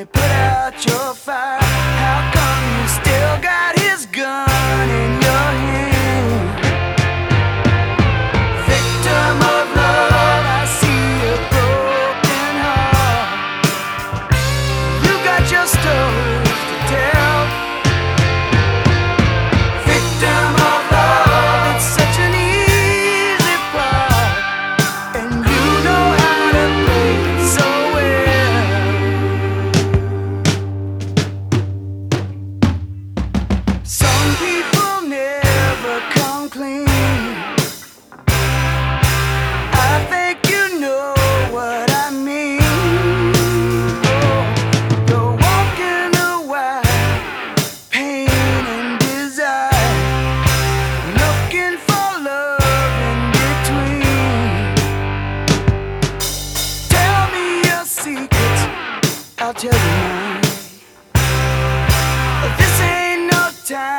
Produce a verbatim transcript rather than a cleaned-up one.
he put out your fire? How come you still got his gun in your hand? Victim of love, I see a broken heart. You got your stories to tell. Victim of love, it's such an easy part, and you know how to play it so well. Some people never come clean. I think you know what I mean. Oh, you're walking a wide pain and desire, looking for love in between. Tell me your secrets, I'll tell you mine. This ain't no time